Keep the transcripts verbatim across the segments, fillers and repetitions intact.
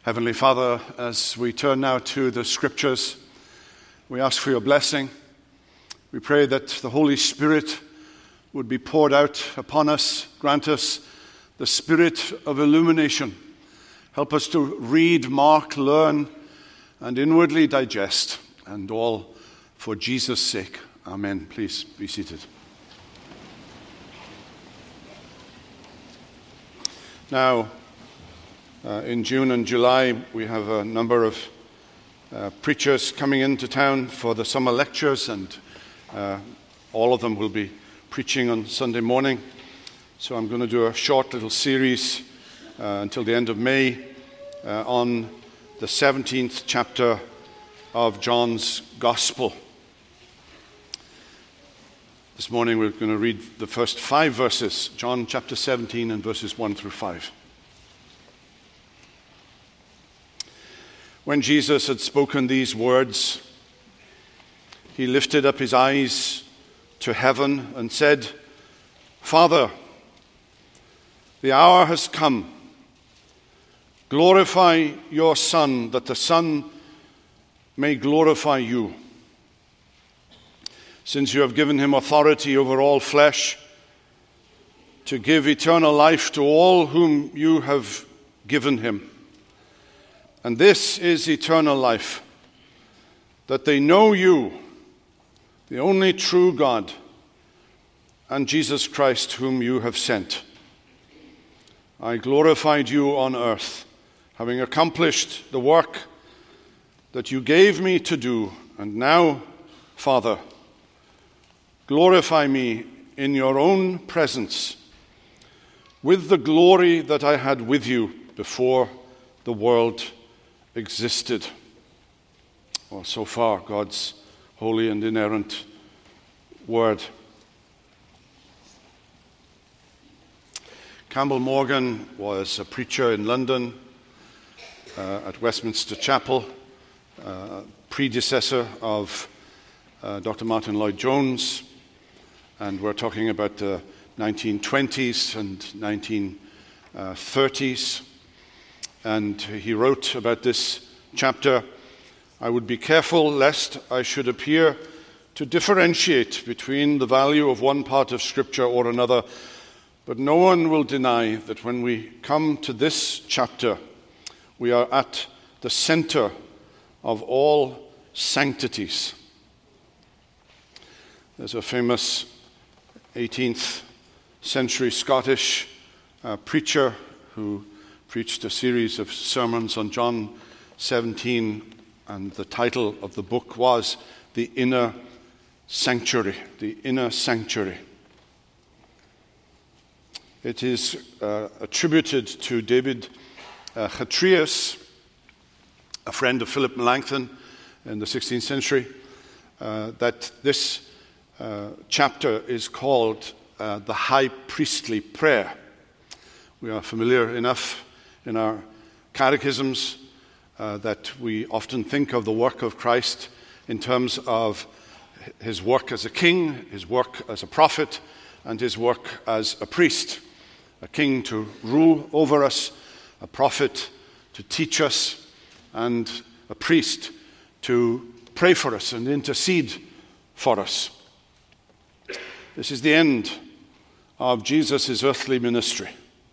Heavenly Father, as we turn now to the Scriptures, we ask for your blessing. We pray that the Holy Spirit would be poured out upon us, grant us the spirit of illumination. Help us to read, mark, learn, and inwardly digest, and all for Jesus' sake. Amen. Please be seated. Now, Uh, in June and July, we have a number of uh, preachers coming into town for the summer lectures, and uh, all of them will be preaching on Sunday morning. So I'm going to do a short little series uh, until the end of May uh, on the seventeenth chapter of John's Gospel. This morning we're going to read the first five verses, John chapter seventeen and verses one through five. When Jesus had spoken these words, he lifted up his eyes to heaven and said, "Father, the hour has come. Glorify your Son, that the Son may glorify you. Since you have given him authority over all flesh, to give eternal life to all whom you have given him. And this is eternal life, that they know you, the only true God, and Jesus Christ whom you have sent. I glorified you on earth, having accomplished the work that you gave me to do. And now, Father, glorify me in your own presence with the glory that I had with you before the world existed." Well, so far, God's holy and inerrant word. Campbell Morgan was a preacher in London uh, at Westminster Chapel, uh, predecessor of uh, Doctor Martin Lloyd-Jones, and we're talking about the nineteen twenties and nineteen thirties. And he wrote about this chapter, "I would be careful lest I should appear to differentiate between the value of one part of Scripture or another, but no one will deny that when we come to this chapter, we are at the center of all sanctities." There's a famous eighteenth century Scottish uh, preacher who preached a series of sermons on John seventeen, and the title of the book was The Inner Sanctuary. The Inner Sanctuary. It is uh, attributed to David uh, Hattrius, a friend of Philip Melanchthon in the sixteenth century, uh, that this uh, chapter is called uh, the High Priestly Prayer. We are familiar enough in our catechisms uh, that we often think of the work of Christ in terms of his work as a king, his work as a prophet, and his work as a priest. A king to rule over us, a prophet to teach us, and a priest to pray for us and intercede for us. This is the end of Jesus' earthly ministry.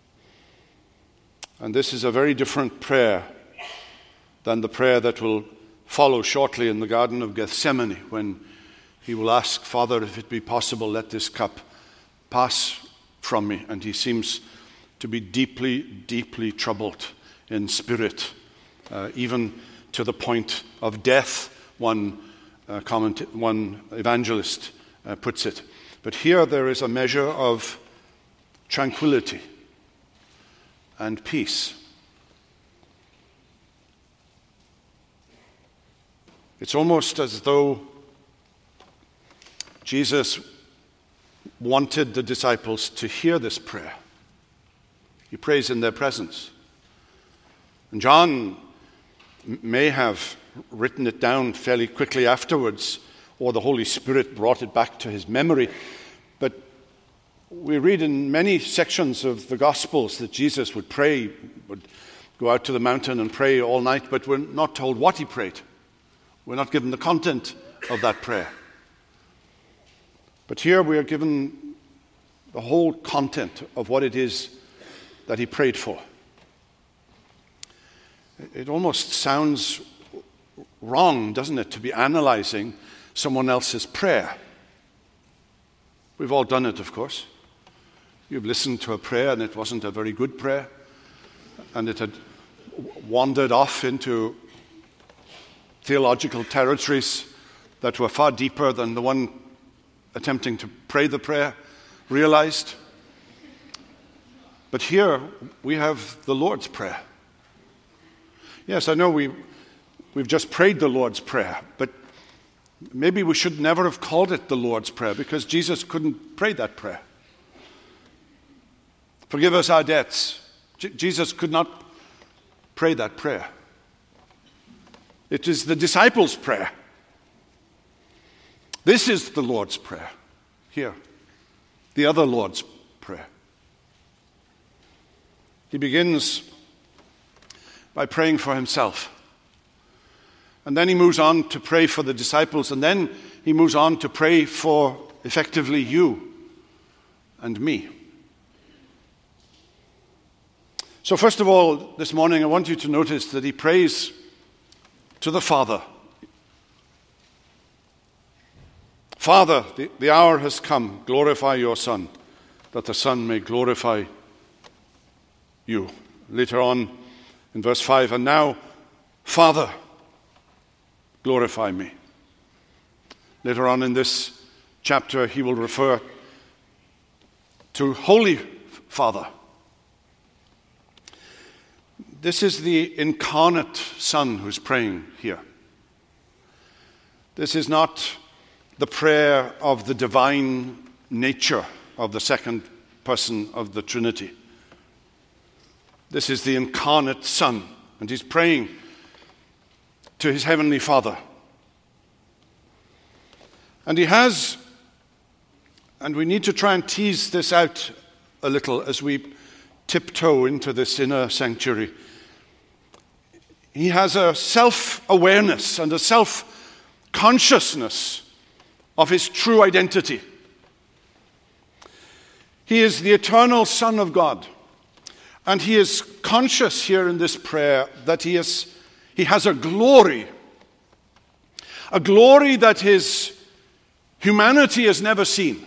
And this is a very different prayer than the prayer that will follow shortly in the Garden of Gethsemane, when he will ask, "Father, if it be possible, let this cup pass from me." And he seems to be deeply, deeply troubled in spirit, uh, even to the point of death, one, uh, comment- one evangelist uh, puts it. But here there is a measure of tranquility and peace. It's almost as though Jesus wanted the disciples to hear this prayer. He prays in their presence. And John may have written it down fairly quickly afterwards, or the Holy Spirit brought it back to his memory. But we read in many sections of the Gospels that Jesus would pray, would go out to the mountain and pray all night, but we're not told what he prayed. We're not given the content of that prayer. But here we are given the whole content of what it is that he prayed for. It almost sounds wrong, doesn't it, to be analyzing someone else's prayer. We've all done it, of course. You've listened to a prayer and it wasn't a very good prayer, and it had wandered off into theological territories that were far deeper than the one attempting to pray the prayer realized. But here we have the Lord's Prayer. Yes, I know we, we've just prayed the Lord's Prayer, but maybe we should never have called it the Lord's Prayer, because Jesus couldn't pray that prayer. Forgive us our debts. J- Jesus could not pray that prayer. It is the disciples' prayer. This is the Lord's Prayer. Here, the other Lord's Prayer. He begins by praying for himself. And then he moves on to pray for the disciples. And then he moves on to pray for, effectively, you and me. So first of all, this morning, I want you to notice that he prays to the Father. Father, the, the hour has come. Glorify your Son, that the Son may glorify you. Later on in verse five, and now, Father, glorify me. Later on in this chapter, he will refer to Holy Father. This is the incarnate Son who's praying here. This is not the prayer of the divine nature of the second person of the Trinity. This is the incarnate Son, and he's praying to his heavenly Father. And he has, and we need to try and tease this out a little as we tiptoe into this inner sanctuary. He has a self-awareness and a self-consciousness of his true identity. He is the eternal Son of God. And he is conscious here in this prayer that he, is, he has a glory, a glory that his humanity has never seen.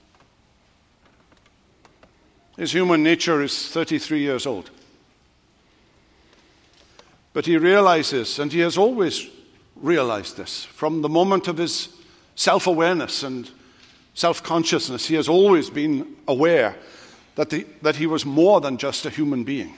His human nature is thirty-three years old. But he realizes, and he has always realized this, from the moment of his self-awareness and self-consciousness, he has always been aware that, the, that he was more than just a human being.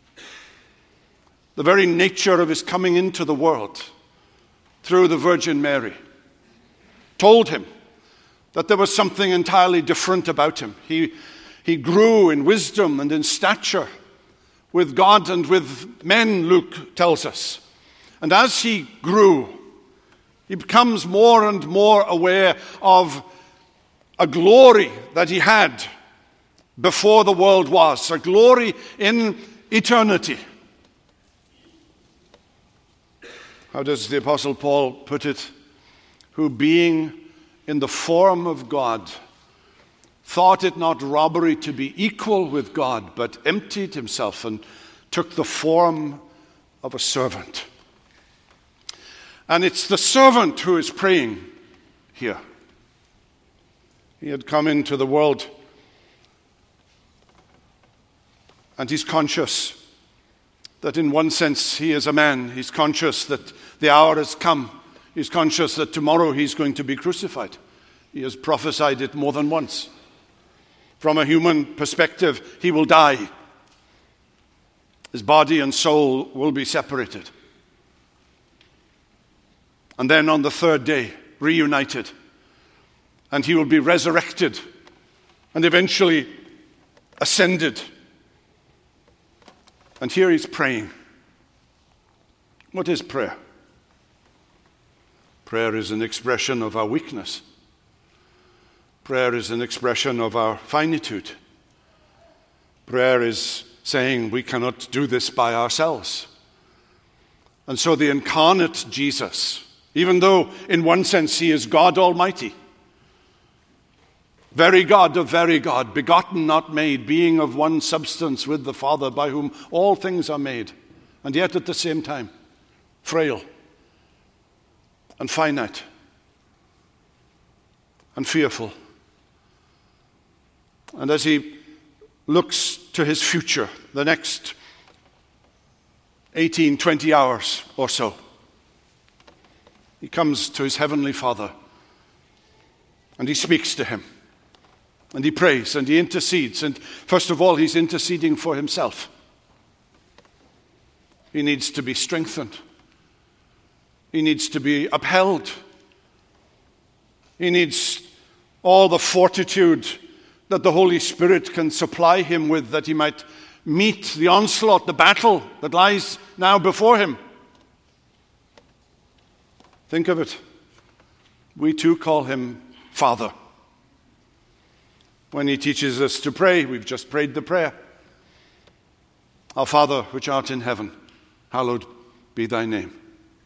The very nature of his coming into the world through the Virgin Mary told him that there was something entirely different about him. He, he grew in wisdom and in stature with God and with men, Luke tells us. And as he grew, he becomes more and more aware of a glory that he had before the world was, a glory in eternity. How does the Apostle Paul put it? Who being in the form of God, thought it not robbery to be equal with God, but emptied himself and took the form of a servant. And it's the servant who is praying here. He had come into the world, and he's conscious that in one sense he is a man. He's conscious that the hour has come. He's conscious that tomorrow he's going to be crucified. He has prophesied it more than once. From a human perspective, he will die. His body and soul will be separated. And then on the third day, reunited. And he will be resurrected and eventually ascended. And here he's praying. What is prayer? Prayer is an expression of our weakness. Prayer is an expression of our finitude. Prayer is saying we cannot do this by ourselves. And so the incarnate Jesus, even though in one sense he is God Almighty, very God of very God, begotten, not made, being of one substance with the Father, by whom all things are made, and yet at the same time, frail and finite and fearful. And as he looks to his future, the next eighteen, twenty hours or so, he comes to his heavenly Father and he speaks to him. And he prays and he intercedes. And first of all, he's interceding for himself. He needs to be strengthened. He needs to be upheld. He needs all the fortitude that the Holy Spirit can supply him with, that he might meet the onslaught, the battle that lies now before him. Think of it. We too call him Father. When he teaches us to pray, we've just prayed the prayer. Our Father, which art in heaven, hallowed be thy name.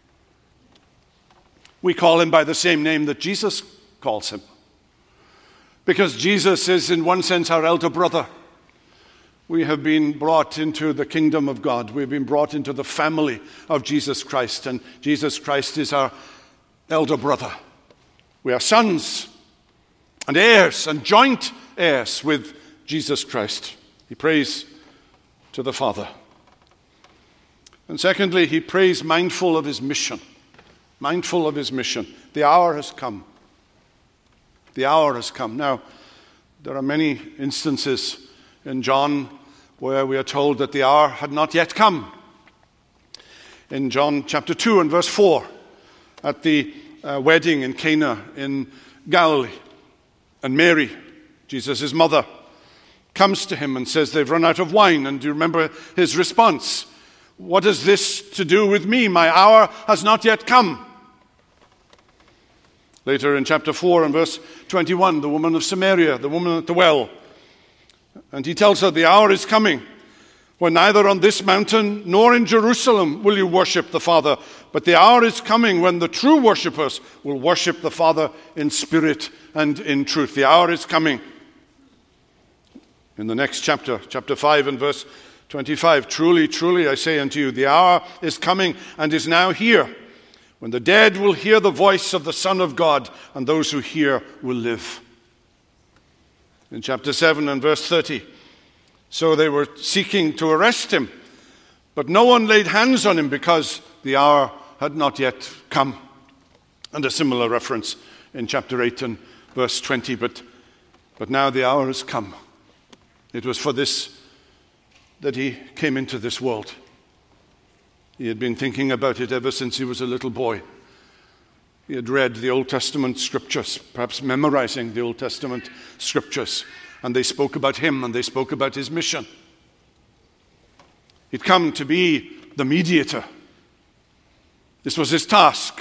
We call him by the same name that Jesus calls him, because Jesus is in one sense our elder brother. We have been brought into the kingdom of God. We've been brought into the family of Jesus Christ, and Jesus Christ is our elder brother. We are sons and heirs and joint heirs with Jesus Christ. He prays to the Father. And secondly, he prays mindful of his mission. Mindful of his mission. The hour has come. The hour has come. Now, there are many instances in John where we are told that the hour had not yet come. In John chapter two and verse four, at the uh, wedding in Cana in Galilee, and Mary, Jesus' mother, comes to him and says they've run out of wine. And do you remember his response? What has this to do with me? My hour has not yet come. Later in chapter four and verse twenty-one, the woman of Samaria, the woman at the well, and he tells her the hour is coming when neither on this mountain nor in Jerusalem will you worship the Father, but the hour is coming when the true worshippers will worship the Father in spirit and in truth. The hour is coming. In the next chapter, chapter five and verse twenty-five, truly, truly, I say unto you, the hour is coming and is now here, when the dead will hear the voice of the Son of God, and those who hear will live. In chapter seven and verse thirty, so they were seeking to arrest him, but no one laid hands on him because the hour had not yet come. And a similar reference in chapter eight and verse twenty, but, but now the hour has come. It was for this that he came into this world. He had been thinking about it ever since he was a little boy. He had read the Old Testament scriptures, perhaps memorizing the Old Testament scriptures, and they spoke about him and they spoke about his mission. He'd come to be the mediator. This was his task.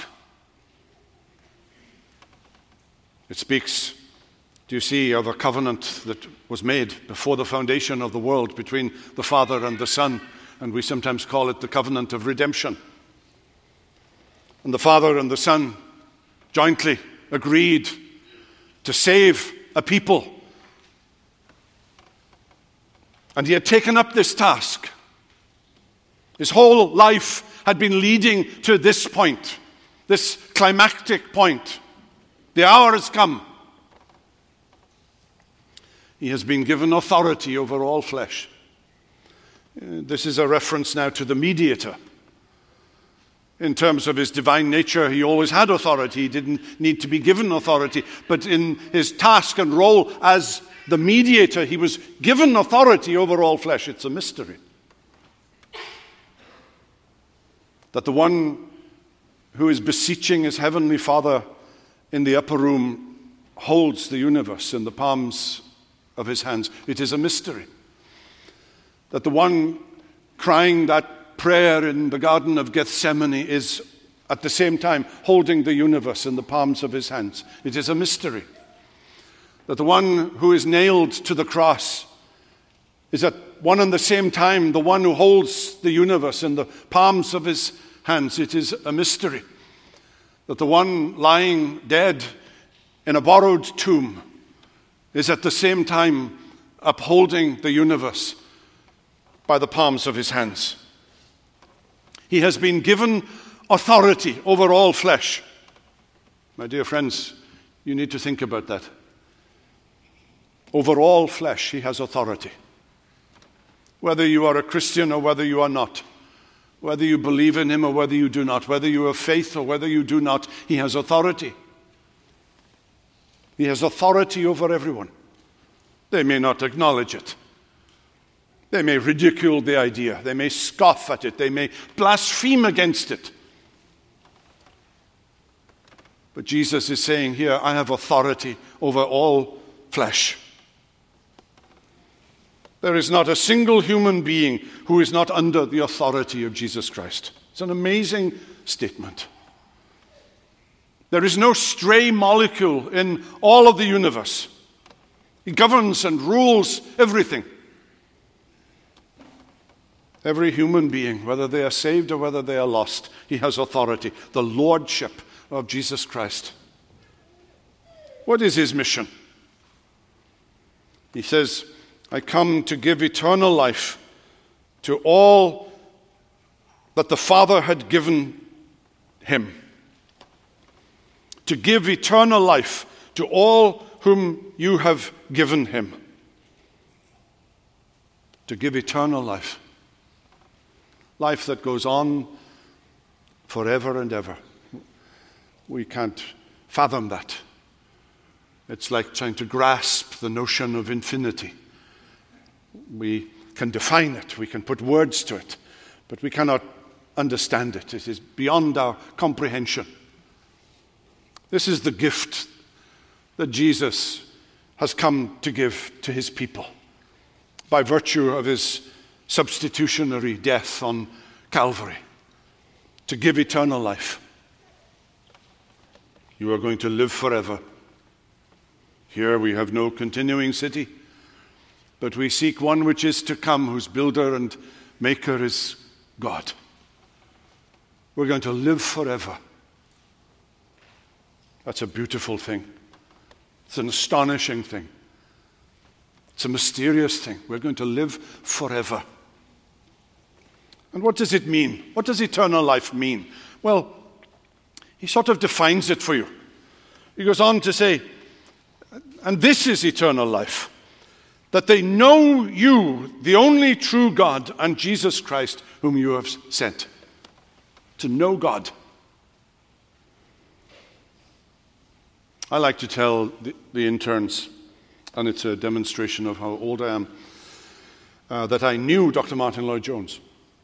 It speaks, do you see, of a covenant that was made before the foundation of the world between the Father and the Son, and we sometimes call it the covenant of redemption. And the Father and the Son jointly agreed to save a people. And he had taken up this task. His whole life had been leading to this point, this climactic point. The hour has come. He has been given authority over all flesh. This is a reference now to the mediator. In terms of his divine nature, he always had authority. He didn't need to be given authority. But in his task and role as the mediator, he was given authority over all flesh. It's a mystery. That the one who is beseeching his heavenly Father in the upper room holds the universe in the palms of his hands. It is a mystery. That the one crying that prayer in the Garden of Gethsemane is at the same time holding the universe in the palms of his hands. It is a mystery. That the one who is nailed to the cross is at one and the same time the one who holds the universe in the palms of his hands. It is a mystery that the one lying dead in a borrowed tomb is at the same time upholding the universe by the palms of his hands. He has been given authority over all flesh. My dear friends, you need to think about that. Over all flesh, he has authority. Whether you are a Christian or whether you are not, whether you believe in him or whether you do not, whether you have faith or whether you do not, he has authority. He has authority over everyone. They may not acknowledge it. They may ridicule the idea. They may scoff at it. They may blaspheme against it. But Jesus is saying here, I have authority over all flesh. There is not a single human being who is not under the authority of Jesus Christ. It's an amazing statement. There is no stray molecule in all of the universe. He governs and rules everything. Every human being, whether they are saved or whether they are lost, he has authority. The lordship of Jesus Christ. What is his mission? He says, I come to give eternal life to all that the Father had given him. To give eternal life to all whom you have given him. To give eternal life. Life that goes on forever and ever. We can't fathom that. It's like trying to grasp the notion of infinity. We can define it, we can put words to it, but we cannot understand it. It is beyond our comprehension. This is the gift that Jesus has come to give to his people by virtue of his substitutionary death on Calvary, to give eternal life. You are going to live forever. Here we have no continuing city, but we seek one which is to come, whose builder and maker is God. We're going to live forever. That's a beautiful thing. It's an astonishing thing. It's a mysterious thing. We're going to live forever. And what does it mean? What does eternal life mean? Well, he sort of defines it for you. He goes on to say, and this is eternal life, that they know you, the only true God, and Jesus Christ, whom you have sent. To know God. I like to tell the, the interns, and it's a demonstration of how old I am, uh, that I knew Doctor Martin Lloyd-Jones.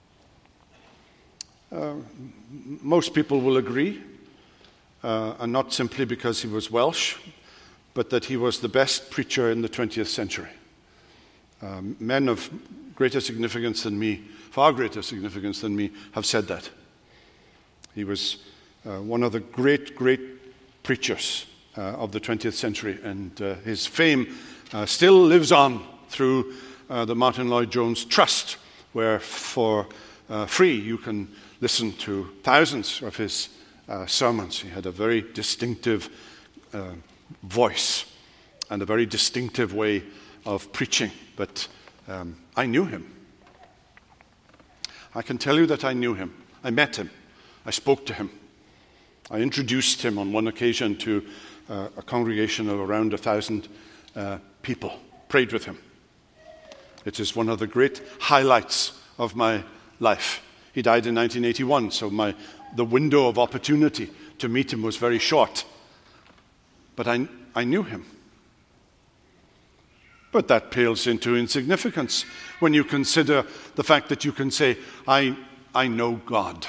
Uh, most people will agree, uh, and not simply because he was Welsh, but that he was the best preacher in the twentieth century. Um, men of greater significance than me, far greater significance than me, have said that. He was uh, one of the great, great preachers uh, of the twentieth century, and uh, his fame uh, still lives on through uh, the Martin Lloyd-Jones Trust, where for uh, free you can listen to thousands of his uh, sermons. He had a very distinctive uh, voice and a very distinctive way of preaching, but um, I knew him. I can tell you that I knew him. I met him. I spoke to him. I introduced him on one occasion to uh, a congregation of around a thousand uh, people, prayed with him. It is one of the great highlights of my life. He died in nineteen eighty-one, so my the window of opportunity to meet him was very short. But I, I knew him. But that pales into insignificance when you consider the fact that you can say, I, I know God.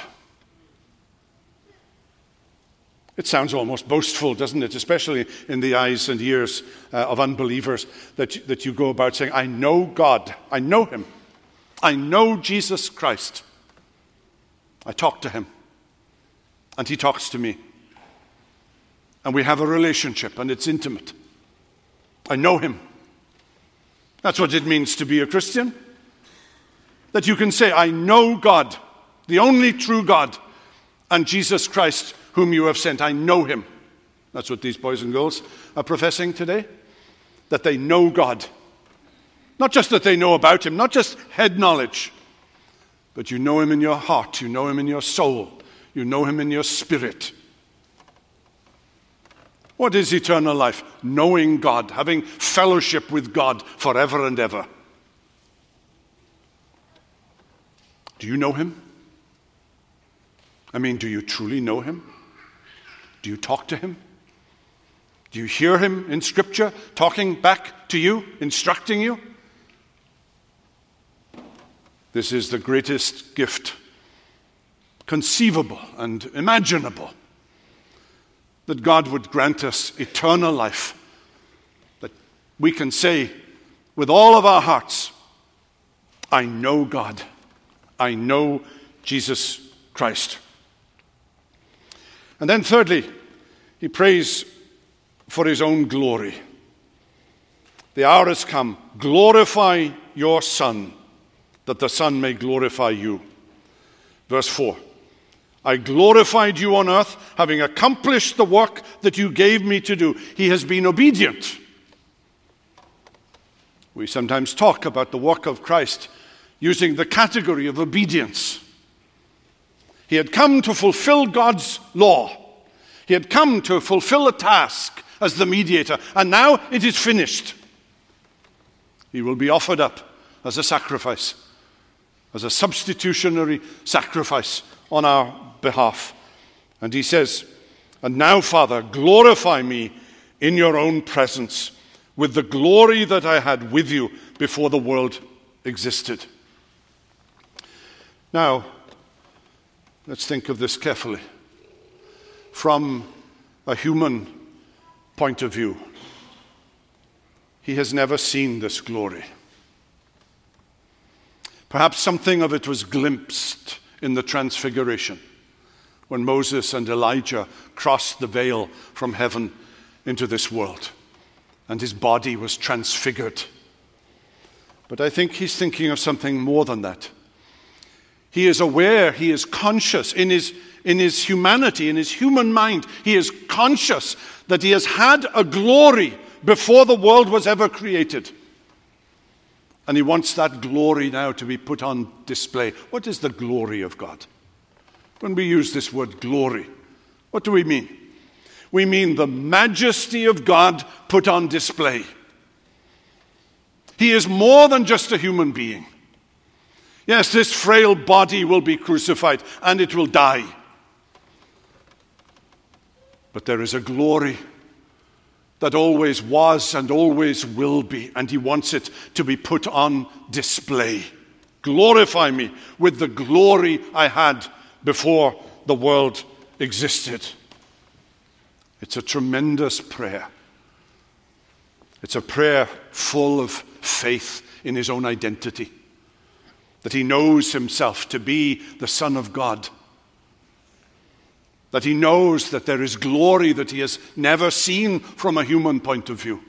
It sounds almost boastful, doesn't it? Especially in the eyes and ears uh, of unbelievers, that, you, that you go about saying, I know God. I know him. I know Jesus Christ. I talk to him. And he talks to me. And we have a relationship, and it's intimate. I know him. That's what it means to be a Christian. that you can say, I know God, the only true God, and Jesus Christ, whom you have sent. I know him. That's what these boys and girls are professing today, that they know God. Not just that they know about him, not just head knowledge, but you know him in your heart, you know him in your soul, you know him in your spirit. What is eternal life? Knowing God, having fellowship with God forever and ever. Do you know him? I mean, do you truly know him? Do you talk to him? Do you hear him in Scripture talking back to you, instructing you? This is the greatest gift conceivable and imaginable, that God would grant us eternal life, that we can say with all of our hearts, I know God, I know Jesus Christ. And then thirdly, he prays for his own glory. The hour has come. Glorify your Son, that the Son may glorify you. Verse four. I glorified you on earth, having accomplished the work that you gave me to do. He has been obedient. We sometimes talk about the work of Christ using the category of obedience. He had come to fulfill God's law. He had come to fulfill a task as the mediator, and now it is finished. He will be offered up as a sacrifice, as a substitutionary sacrifice on our behalf. And he says, and now, Father, glorify me in your own presence with the glory that I had with you before the world existed. Now, let's think of this carefully. From a human point of view, he has never seen this glory. Perhaps something of it was glimpsed in the Transfiguration, when Moses and Elijah crossed the veil from heaven into this world, and his body was transfigured. But I think he's thinking of something more than that. He is aware, he is conscious in his, in his humanity, in his human mind. He is conscious that he has had a glory before the world was ever created. And he wants that glory now to be put on display. What is the glory of God? When we use this word glory, what do we mean? We mean the majesty of God put on display. He is more than just a human being. Yes, this frail body will be crucified and it will die. But there is a glory that always was and always will be, and he wants it to be put on display. Glorify me with the glory I had before the world existed. It's a tremendous prayer. It's a prayer full of faith in his own identity, that he knows himself to be the Son of God, that he knows that there is glory that he has never seen from a human point of view.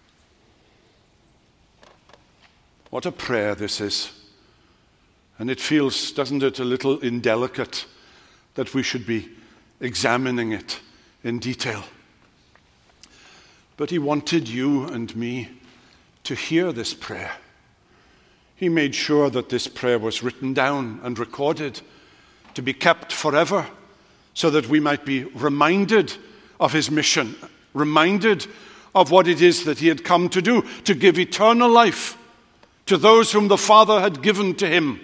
What a prayer this is. And it feels, doesn't it, a little indelicate that we should be examining it in detail. But he wanted you and me to hear this prayer. He made sure that this prayer was written down and recorded to be kept forever, so that we might be reminded of his mission, reminded of what it is that he had come to do, to give eternal life to those whom the Father had given to him.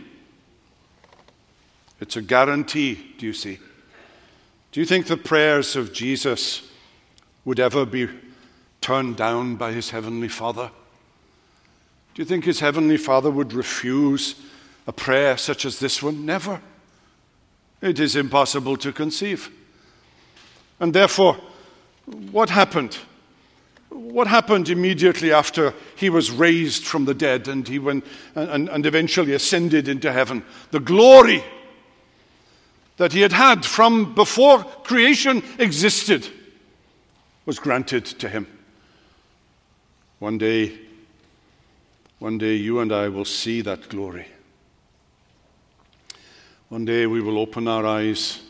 It's a guarantee, do you see? Do you think the prayers of Jesus would ever be turned down by his heavenly Father? Do you think his heavenly Father would refuse a prayer such as this one? Never. It is impossible to conceive. And therefore, what happened? What happened immediately after he was raised from the dead and he went and, and eventually ascended into heaven? The glory that he had had from before creation existed was granted to him. One day, one day you and I will see that glory. One day we will open our eyes,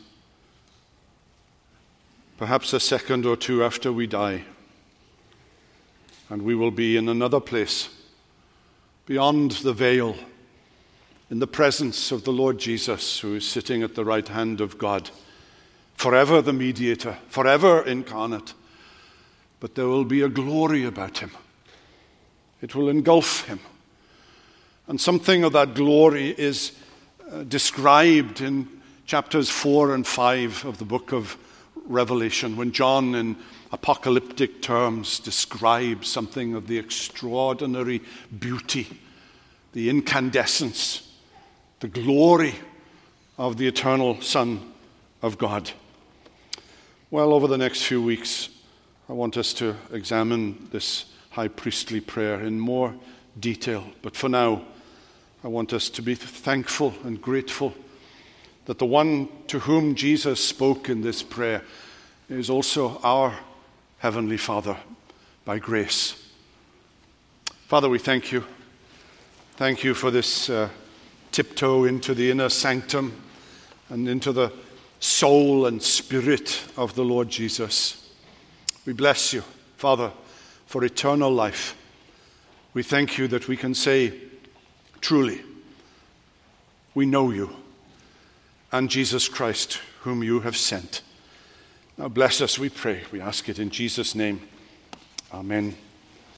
perhaps a second or two after we die, and we will be in another place, beyond the veil, in the presence of the Lord Jesus, who is sitting at the right hand of God, forever the mediator, forever incarnate. But there will be a glory about him. It will engulf him. And something of that glory is uh, described in chapters four and five of the book of Revelation, when John, in apocalyptic terms, describes something of the extraordinary beauty, the incandescence, the glory of the eternal Son of God. Well, over the next few weeks, I want us to examine this high priestly prayer in more detail. But for now, I want us to be thankful and grateful that the one to whom Jesus spoke in this prayer is also our Heavenly Father by grace. Father, we thank you. Thank you for this uh, tiptoe into the inner sanctum and into the soul and spirit of the Lord Jesus. We bless you, Father, for eternal life. We thank you that we can say, truly, we know you and Jesus Christ, whom you have sent. Now bless us, we pray. We ask it in Jesus' name. Amen.